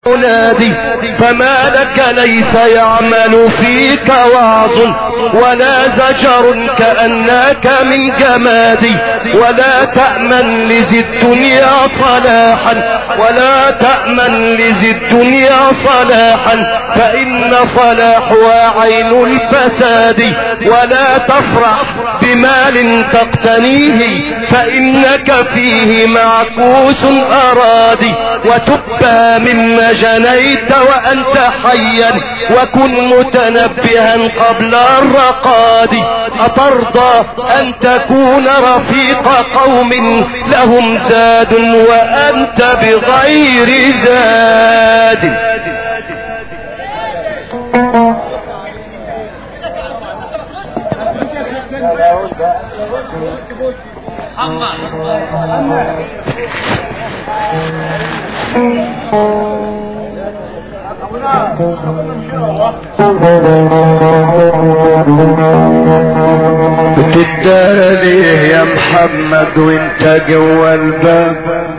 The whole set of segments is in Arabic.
أولادي فما لك ليس يعمل فيك وعظ ولا زجر كأنك من جمادي ولا تأمن لذي الدنيا صلاحا ولا تأمن لذي الدنيا صلاحا فإن صلاحها عين الفساد ولا تفرح بمال تقتنيه فإنك فيه معكوس أرادي وتبى مما جنيت وأنت حيا وكن متنبها قبل الرقاد أترضى أن تكون رفيق قوم لهم زاد وأنت بغير زاد؟ بتدار ليه يا محمد وانت جوا الباب؟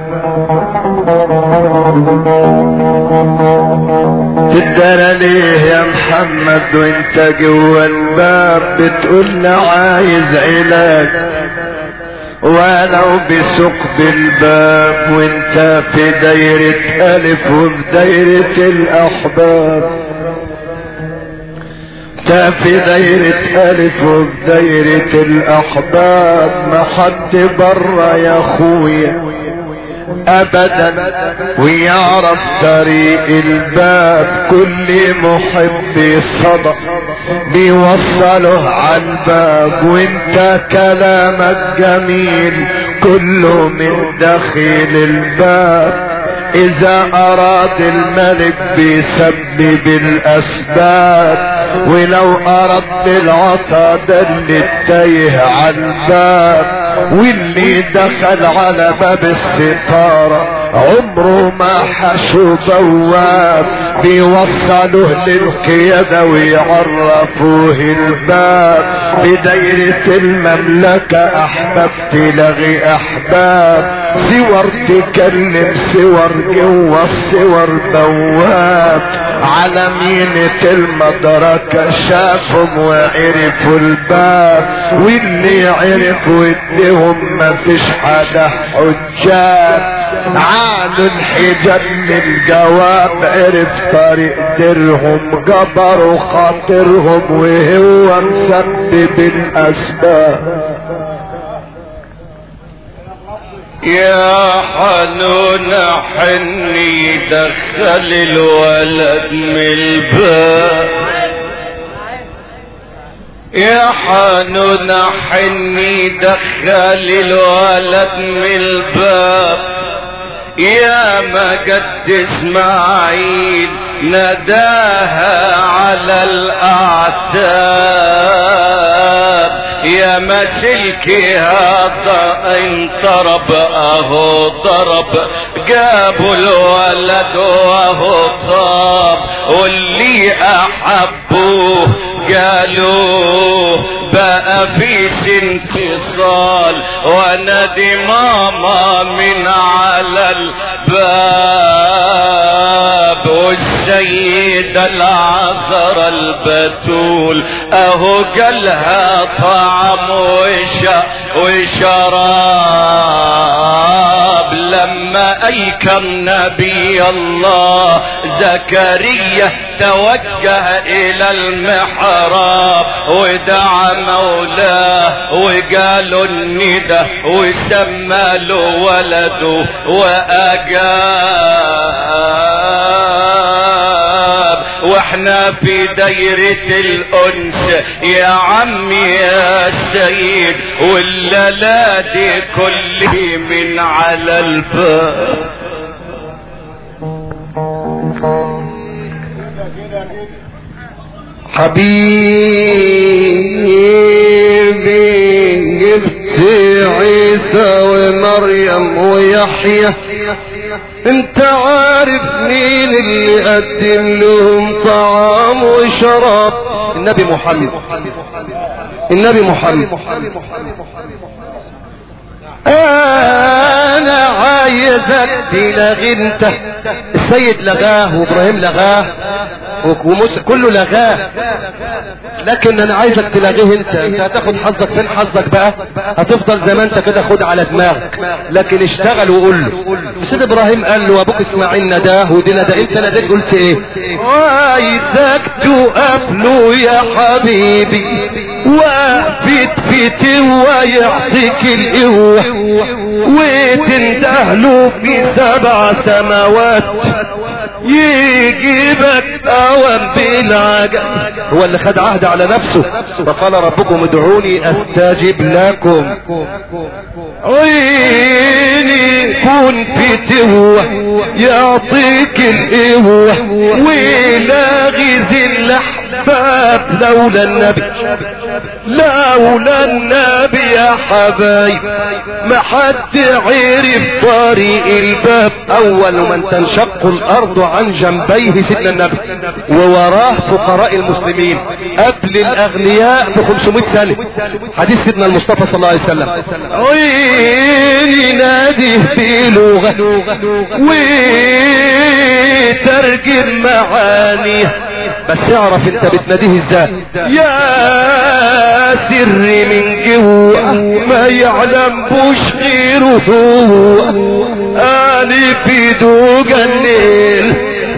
تدار ليه يا محمد وانت جوا الباب؟ بتقول عايز علاج ولو بثقب الباب وانت في دايرة ألف وفي دايرة الأحباب. انت في دايرة ألف وفي دايرة الأحباب ما حد برا يا خويا ابدا ويعرف طريق الباب. كل محب صدق بيوصله عالباب وانت كلامك جميل كله من داخل الباب. اذا اراد الملك بيسبب الاسباب ولو اراد العطا دل التايه عالباب. واللي دخل على باب الستارة عمره ما حشو بواب بيوصله للقيادة ويعرفوه الباب. بدايرة المملكة احباب تلغي احباب صور تكلم صور جوا الصور بواب. على مينة المدركة شافهم وعرفوا الباب واللي عرفوا ادهم مفيش حدا حجاب. عادوا الحجاب للجواب عرف طريق درهم جبروا خاطرهم وهو مسبب الاسباب. يا حنون حني دخل الولد من الباب. يا حنون حني دخل الولد من الباب. يا ما قد اسماعيل نداها على الاعتاب. يا ما سلكي هذا انطرب اهو ضرب جابوا الولد وهو طاب. واللي احبوه قالوه بقى في انفصال ونادي ماما من على الباب. والسيدة العذراء البتول اهو قالها طعم وشراب. لما ايكم نبي الله زكريا توجه الى المحراب ودعا مولاه وقالوا الندى وسمى له ولده واجاب. واحنا في دايرة الانس يا عمي يا سيد والليلة دي كله من على الباب. حبيبي جبت عيسى ومريم ويحيى انت عارف مين اللي قدم لهم طعام وشراب؟ النبي محمد. النبي محمد. انا عايزك تلغي انت. السيد لغاه وابراهيم لغاه وموسى كله لغاه، لكن انا عايزك تلاقيه انت هتاخد حظك. فين حظك بقى؟ هتفضل زي ما انت كده خد على دماغك، لكن اشتغل وقول له. سيد ابراهيم قال له وابوك اسماعيل نداه ودي نداه، انت ناديت قلت ايه؟ عايزك تقابله يا حبيبي وفتفتي ويعطيك القوة وتندهله في 7 سماوات يجيبك اوام بالعجل. هو اللي خد عهد على نفسه فقال ربكم ادعوني استجب لكم. عيني كن في توه يعطيك القوة ولاغي ذي الاحباب لولا النبي لولا النبي يا حبايب ما حد عرف طريق الباب. اول من تنشق الارض عن جنبيه سيدنا النبي ووراه فقراء المسلمين قبل الاغنياء ب 500 سنة. حديث سيدنا المصطفى صلى الله عليه وسلم. عيني ناديه بلغة وترجم معانيه، بس اعرف انت بتناديه ازاي. يا سر من جوه ما يعلم بوش غيره هو انا في دوج الليل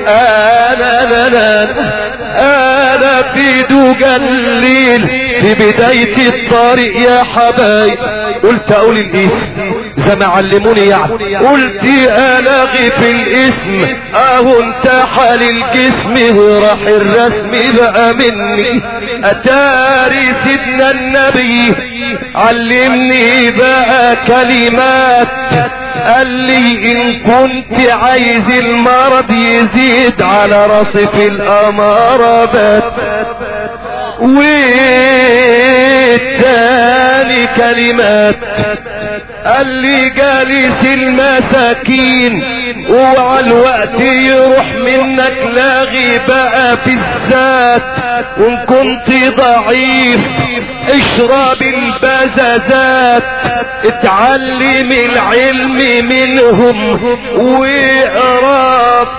انا في دوج الليل في بداية الطريق يا حبايب. قلت اقول الاسم زي ما علموني يعني، قلت الغي في الاسم اهو انت حال الجسم وراح الرسم بقى مني. اتاري سيدنا النبي علمني بقى كلمات قال لي ان كنت عايز المرض يزيد على رصف الامارات. والتاني كلمات قال لي جالس المساكين وعلى الوقت يروح منك لاغي بقى في الذات. وان كنت ضعيف اشرب البزازات اتعلم العلم منهم واقرا.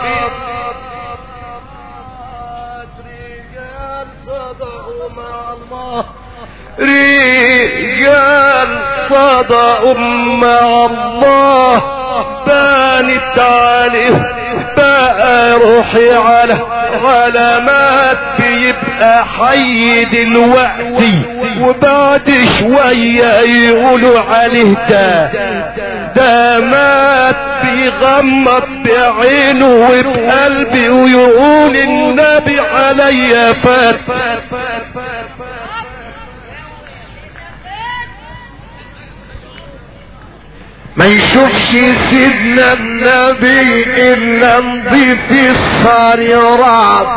رجال صدقوا مع الله بانت عليه بقى روحي على علامات بيبقى حي دلوقتي وبعد شوية يقولوا عليه ده مات بيغمض بعينه وبقلبي ويقول النبي عليا فات. ما يشوفش سيدنا النبي الا نضيف الصريرات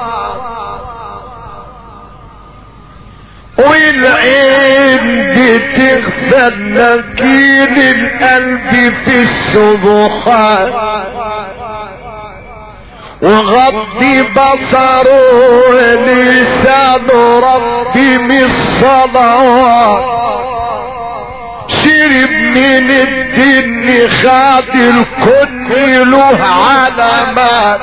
والعين بتغفل لكن القلب في السبحات وغضي بصره لسان ربي من الصلوات. شرب من الدين خاد الكن له علامات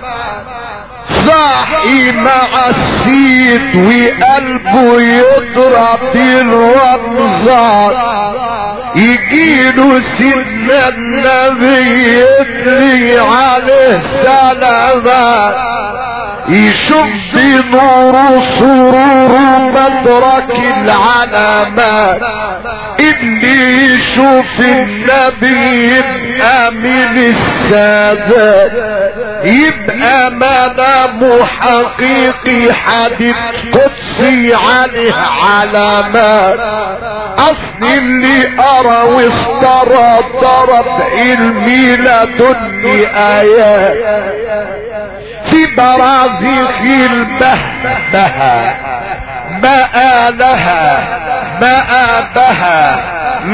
صاحي مع السيد وقلبه يضرب بالرمزات. يجيله سيدنا النبي يتلي عليه سلامات يشوف بنور سرور مدرك العلامات. اللي يشوف النبي يبقى من السادات يبقى منام حقيقي حديث قدسي عليه علامات. اصل اللي ارى واسترى ضرب علمي لدني ايات في براذخ البهبها مآلها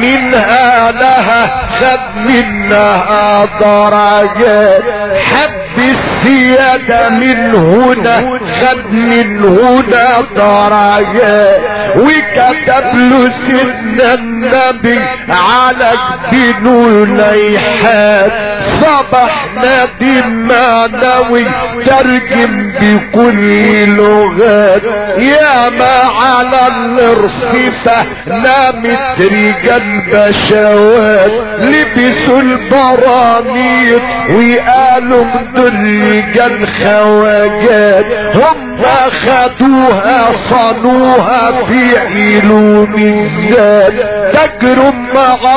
منها لها خد منها درجات. حب بالسيادة من هنا خد من هنا درجات وكتب له سيدنا النبي على جبينه ليحات صبح نادي معنوي ترجم بكل لغات يا ما على الرصيفة نامت رجال بشوات لبسوا البرانيط وقالوا دول رجال خواجات هم خدوها صنوها في علوم الذات تجرم مع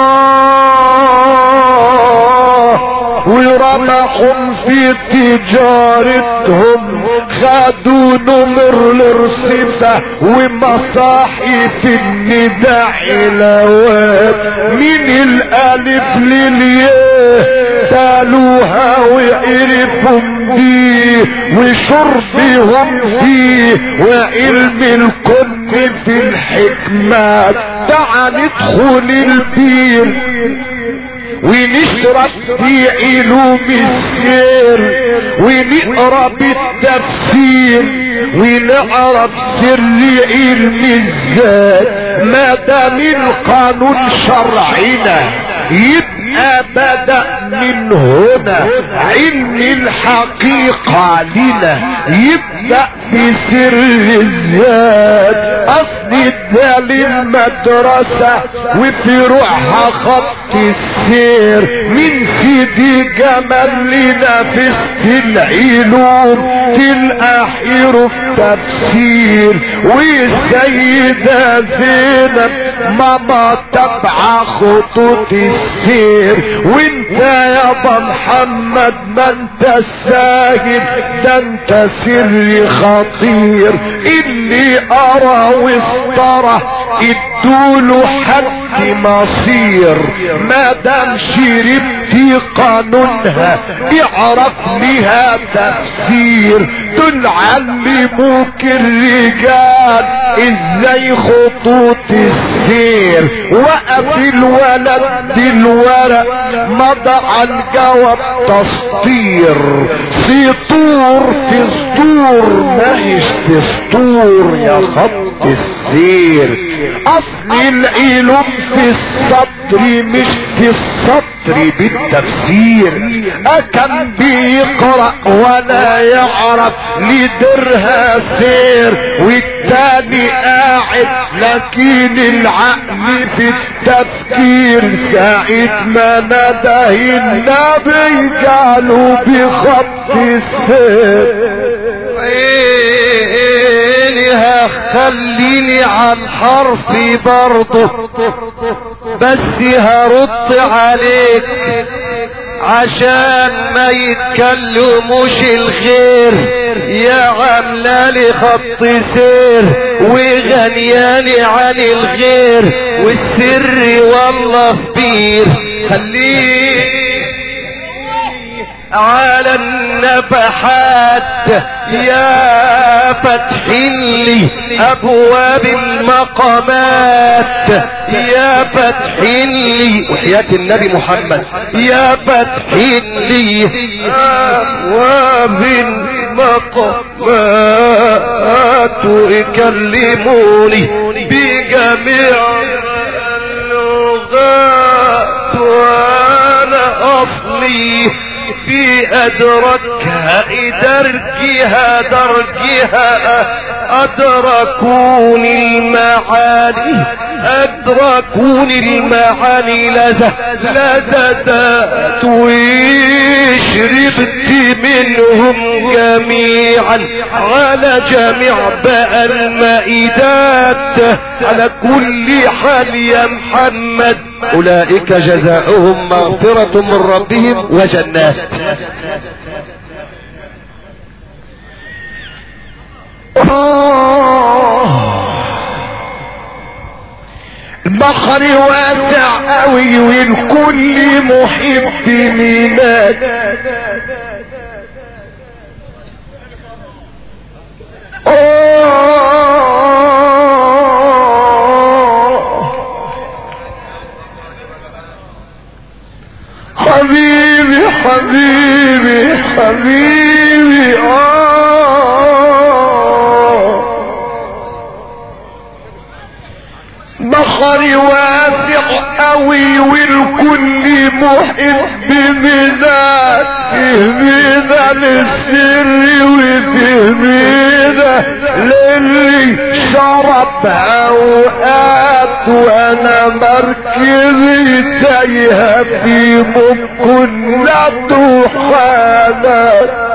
الله ورمحهم في تجارتهم خدوا نمر الرصيفة ومصاحف النداء حلوات من الالف للياء تالوها وعرفهم بيه وشربهم فيه وعلم الكم في الحكمات تعال ندخل البير ونشرب في علوم السير ونقرا بالتفسير ونعرف سر علم الذات ما دام القانون شرعنا يبقى بدأ من هنا علم الحقيقة لنا يبدأ في سر الذات اصل الدال المدرسة وفروعها خط السير من سيدي جمال لنا في العلوم تلقى حروف تفسير والسيدة زينب ماما تبع خطوط السير وانت يابا محمد ما انت الساهل ده انت سر خطير اللي ارى واسترى ادوله حد مصير ما دام شربتي قانونها اعرف لها تفسير دول علموك الرجال ازاي خطوط السير وقف الولد بالورق مضى الجواب تسطير سطور في سطور ماهيش في سطور يا خط السير اصل العلوم في السطر مش في السطر بالتفسير اكم بيقرأ ولا يعرف لدرها سير والتاني قاعد لكن العقل في التفكير ساعة ما نده النبي قالوا بخط السير خليني على الحرف برضه بس هرد عليك عشان ما يتكلموش الخير يا عملالي خط سير وغنياني عن الغير والسر والله كبير خليه على النفحات يا فتح لي ابواب المقامات يا فتح لي وحياة النبي محمد يا فتح لي ابواب المقامات ويكلموني بجميع اللغات وانا اصلي في ادركها درجها ادركوني المعاني لذات وشربت منهم جميعا على جميع بقى المائدات على كل حال يا محمد اولئك جزاؤهم مغفرة من ربهم وجنات البحر واسع قوي والكل محب ميلاد حبيبي حبيبي حبيبي نظري واسع قوي والكل محب منك فهمنا للسر وفهمنا للي شرب اوقات وانا مركزي تايهة في ممكن لا تحالات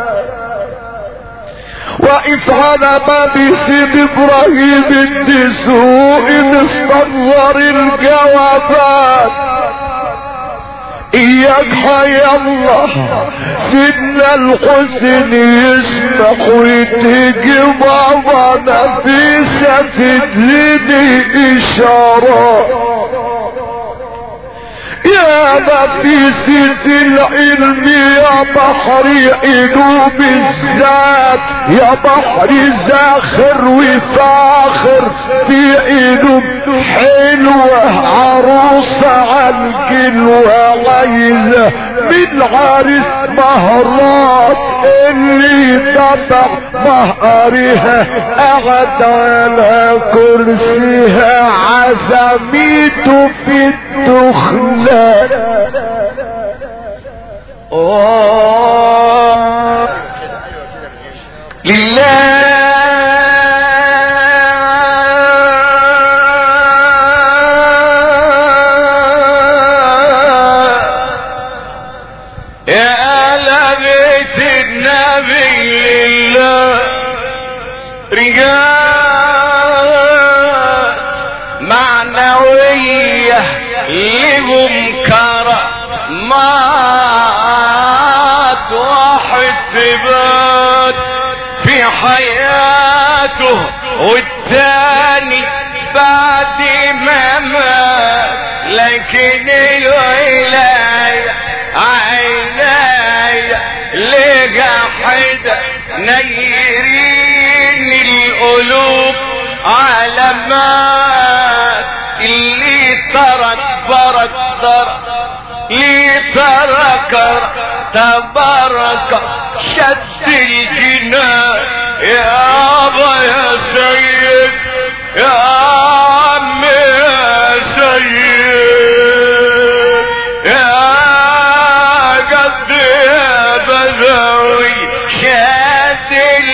وإذ على باب سيد ابراهيم الدسوق استنظر الجوابات اياك حي الله سيدنا الحسن يسمح وتيجي بابا نفيسة تديني اشارات يا نفيسة العلم يا بحر قلوب الذات يا بحر زاخر وفاخر في قلوب حلوة عروسة عالجلوة عايزة من عرس مهرات اللي دفع مهرها قعد على كرسيها عزميته في الدخلة لله يا لبيت النبي لله رجال معنوية لهم كرامات واحد ثبات في حياته والتاني بعد ما مات لكن الولاية عيناي لجحدة نيرين القلوب علامات اللي ترك برك اللي ترك تبارك شد الجنان يابا يا سيد يا عم يا سيد يا قد يا بدوي شد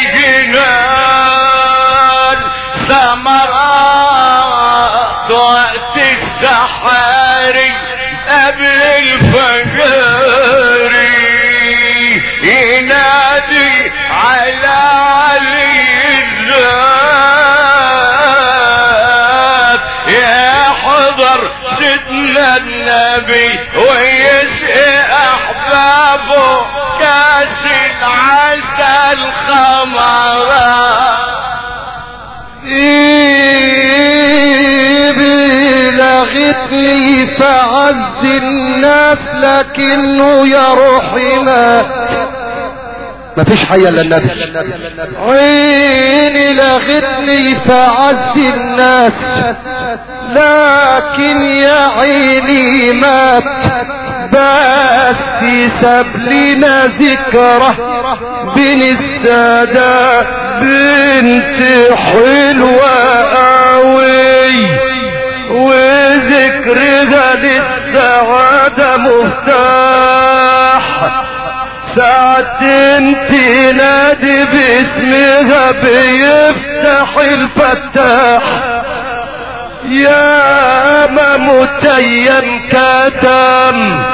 الجنان ثمرات وقت السحاري قبل الفجر ينادي على علي الذات يحضر سيدنا النبي ويسقي احبابه كاس العسل خمرا بلغتني فعز الناس لكنه يا روحي مات ما فيش حي الا النبي عيني لغتني فعز الناس لكن يا عيني مات بس ساب لنا ذكرى بين السادة بنت حلوة قوي وذكرها للسعادة مفتاح ساعة تنادي باسمها بيفتح الفتاح يا ما متيم كتم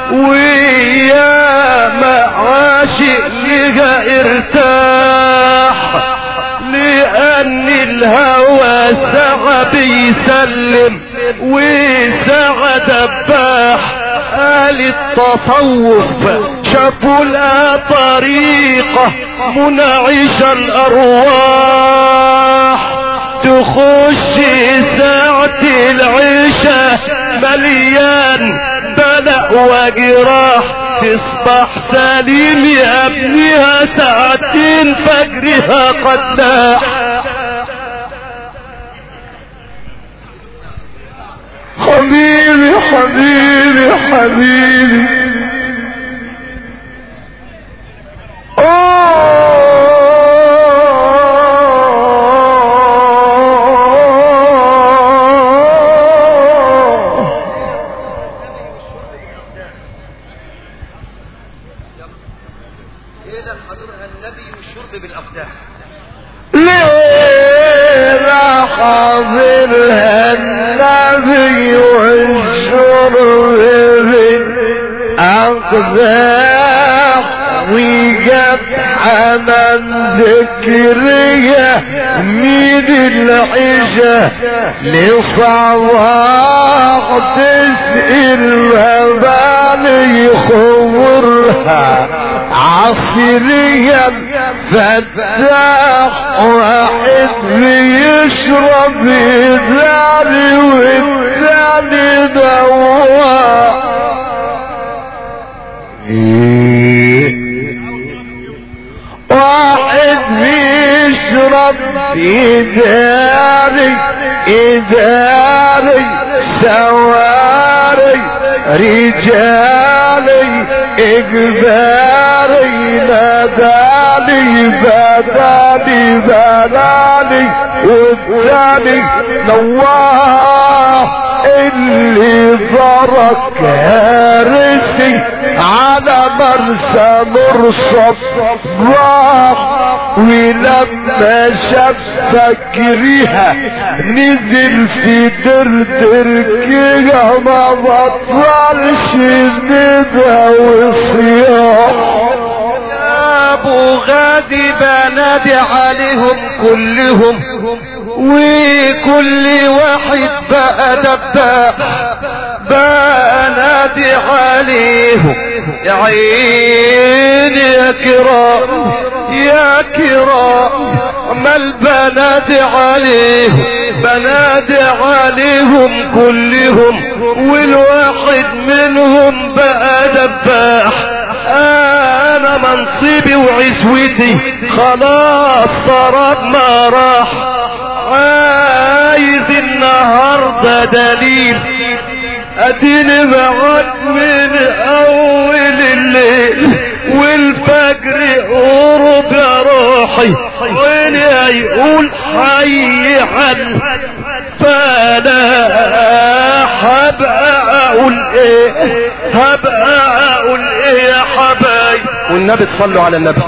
ويا ما عاشق لها ارتاح لان الهوى سعى بيسلم وسعى دباح قال التصوف شافوا لها طريقة منعشة الارواح تخش ساعة العشاء مليان بلاء وجراح تصبح سليم يا ابنها ساعتين فجرها قداح حبيبي حبيبي حبيبي والشرب بالاقدام. ليه حاضرها النبي والشرب بالاقدام وجاب حنان ذكرية من العشاء لصباح تسئل مبالي خورها عصريا فتاح واحد بيشرب الثاني والثاني دواء واحد بيشرب إداري سواري رجالي إجباري نادالي بدالي بلالي والثاني نواه اللي ضرب كارثي على مرسى مرصد راح ولما شاف فكريها نزل في دردر كده ما بطلش ندى وصياح. ابو غادي بنادي عليهم كلهم وكل واحد بقى دباح بنادي عليهم يا عيني يا كرام يا كرام عمال بنادي عليهم بنادي عليهم كلهم والواحد منهم بقى دباح. انا منصبي وعزوتي خلاص صارت ما راح عايز النهارده دليل اديني معاك من اول الليل والفجر قرب يا روحي وين هيقول حي حل فانا هبقى اقول ايه يا حبايب والنبي تصلوا على النبي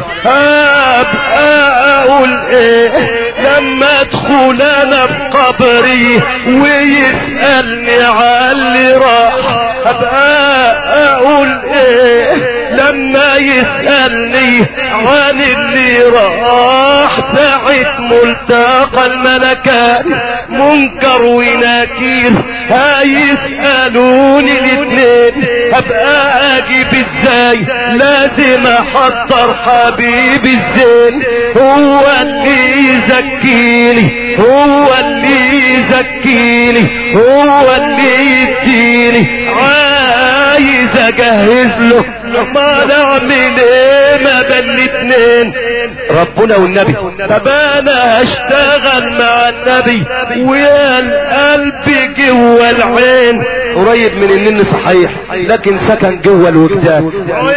هبقى اقول ايه لما ادخل انا بقبري ويسألني على اللي راح هبقى اقول ايه لما يسألني عن اللي راح ساعة ملتقى الملكان منكر ونكير هيسألوني الاتنين هبقى اجيب ازاي لازم احضر حبيبي الزين هو اللي يزكيني هو اللي يزكيني هو اللي يديني عايز اجهز له ما نعمل ايه ما بين الاتنين ربنا والنبي. طب انا هشتغل مع النبي ويا القلب جوه العين قريب من النن صحيح لكن سكن جوه الوجدان.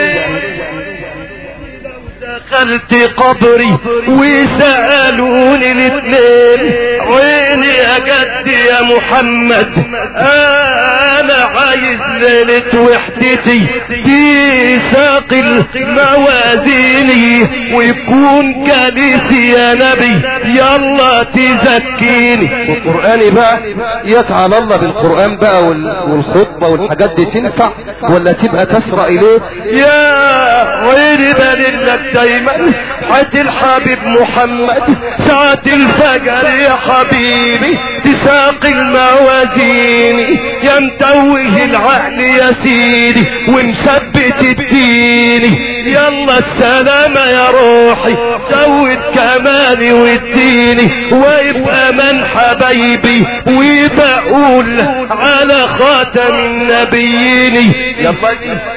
دخلت قبري وسألوني الاتنين عيني يا جد يا محمد انا عايز ليلة وحدتي تساق الموازيني ويكون كاليسي يا نبي يلا تزكيني. والقرآن بقى يتعال الله بالقرآن بقى والخطبة والحاجات دي تنفع ولا تبقى تسرى اليه يا عيني بللك دايما حد الحبيب محمد ساعة الفجر يا حبيبي تساق الموازين يا متوه العقل يا سيدي ومثبت الدين يلا السلامة يا روحي زود كمالي واديني ويبقى من حبايبي وبقول على خاتم النبيين يلا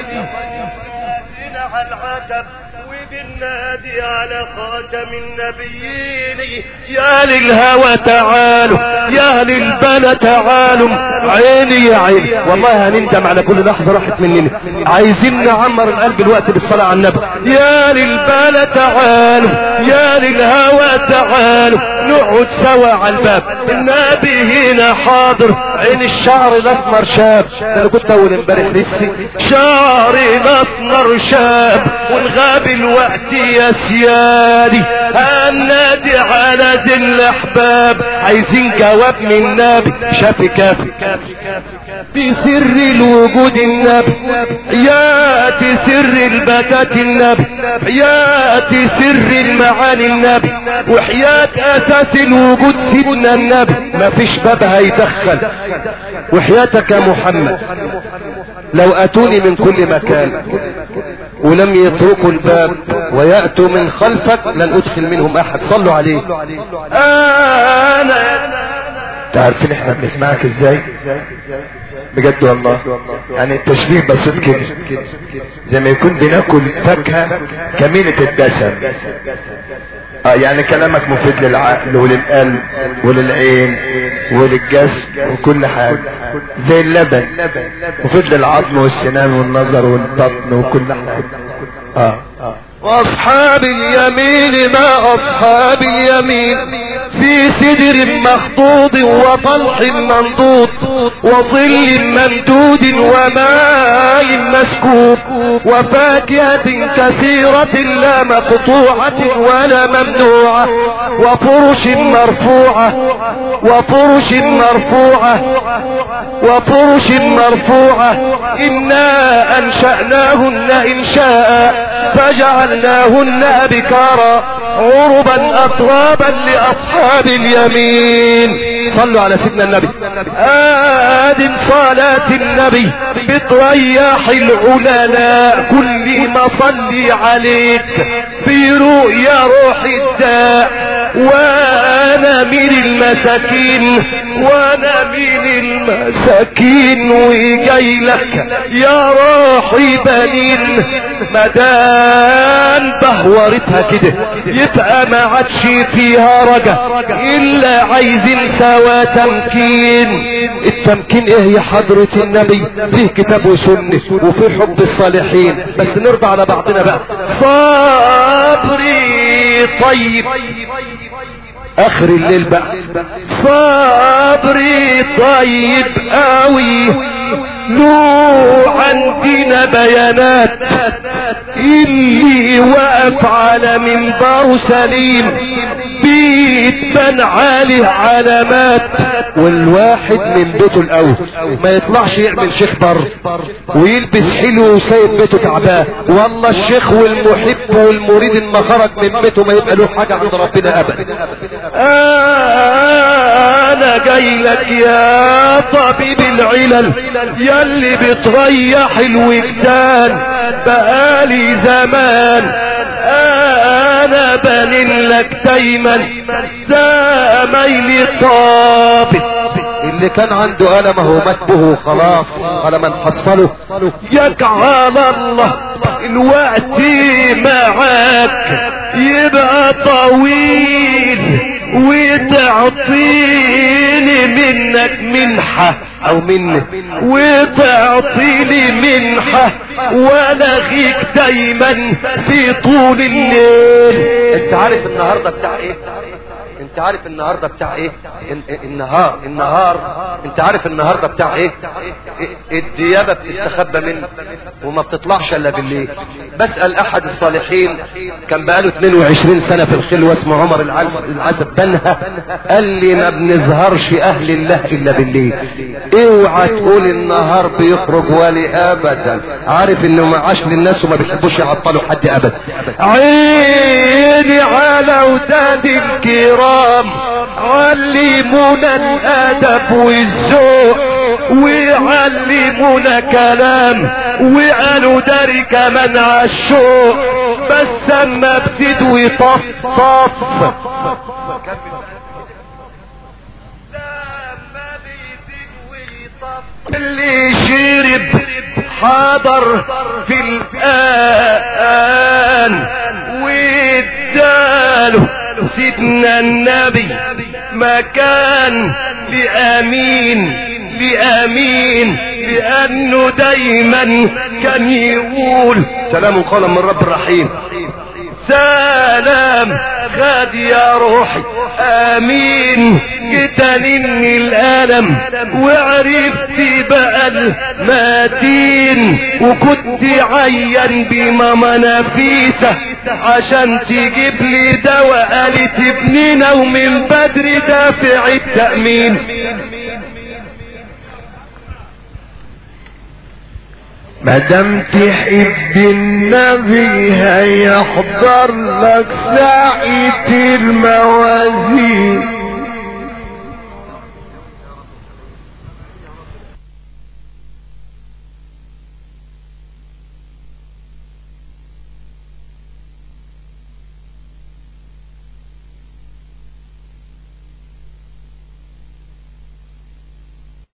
على العتب وبالنادي على خاتم النبيين يا للهوى تعالوا يا للبلا تعالوا عيني يا عيني والله هنندم على كل لحظة راحت مننا عايزين نعمر القلب الوقت بالصلاة على النبي. يا للبلا تعالوا يا للهوى تعالوا نقعد سوا على الباب النبي هنا حاضر عين الشعر الاسمر شاب انا كنت اول امبارح لسه شعري الاسمر شاب والغاب الوقت دلوقتي يا سيادي هنادي على ذي الاحباب عايزين جواب من النبي شافي كافي في سر الوجود النبي ياتي سر البتات النبي ياتي سر المعاني النبي وحياة اساس الوجود سيدنا النبي ما فيش باب هيدخل وحياتك يا محمد لو اتوني من كل مكان ولم يتركوا الباب ويأتوا من خلفك لن ادخل منهم احد صلوا عليه. انا تعرفين احنا بنسمعك ازاي بجد والله يعني التشبيه بسيط كده زي ما يكون بناكل فاكهة كمينة الدسم يعني كلامك مفيد للعقل وللقلب وللعين وللجسم وكل حاجة زي اللبن مفيد للعظم والسنان والنظر والبطن وكل حاجة واصحاب اليمين ما اصحاب اليمين في سدر مخضود وطلح منضود وظل ممدود وماء مسكوب وفاكهة كثيرة لا مقطوعة ولا ممنوعة وفرش مرفوعة وفرش مرفوعة وفرش مرفوعة إنا أنشأناهن إنشاء فجعلناهن أبكارا عربا أترابا لأصحاب اليمين صلوا على سيدنا النبي. آدم صلاة النبي بترياح العللاء كل ما صلي عليك في رؤيا روح الداء وانا من المساكين وانا من المساكين وجاي لك يا روحي بنين مدام بهورتها كده يبقى ما عادش فيها رجا الا عايزين سوا تمكين. التمكين ايه يا حضرة النبي؟ فيه كتاب وسنة وفيه حب الصالحين بس نرضى على بعضنا بقى. صبري طيب اخر الليل بقى صبري طيب قوي له عندنا بيانات اللي وقف على منبر سليم بيتبان عليه علامات والواحد من بيته الاول ما يطلعش يعمل شيخ بر ويلبس حلو وسايب بيته تعبان والله الشيخ والمحب والمريد ما خرج من بيته ما يبقى له حاجة عند ربنا ابدا. انا جاي لك يا طبيب العلل ياللي بتريح الوجدان بقالي زمان انا بنين لك دايما زمايلي طابت اللي كان عنده ألم هو مكبه خلاص على من حصله يجعل الله الوقت معاك يبقى طويل وتعطيني منك منحة او مني وتعطيني منحة ولغيك دايما في طول الليل. انت عارف النهاردة بتاع ايه؟ انت عارف النهاردة بتاع ايه؟ النهار انت عارف النهاردة بتاع ايه؟ الديابة بتستخبى منه وما بتطلعش الا بالليل. بسأل احد الصالحين كان بقاله 22 سنة في الخلوة اسمه عمر العزب بنها قال لي ما بنظهرش اهل الله الا بالليل. اوعى تقول النهار بيخرج ولي ابدا عارف انه معاش للناس وما بيحبوش يعطلوا حد ابدا. عيني على وداد الكرام علمونا الادب والذوق ويعلمونا كلام وقالوا داري كمان عالشوق بس اما بسيد ويطفطف اللي شرب حضر في الآن واداله سيدنا النبي مكان لأمين لأنه دايما كان يقول سلام قولا من رب الرحيم سلام خد يا روحي امين جتنني الالم وعرفت بقى المتين وكنت عيان بماما نفيسة عشان تجيب لي دواء قالت ابننا ومن بدري دافع التأمين. مادام تحب النبي هيحضر لك ساعة الموازين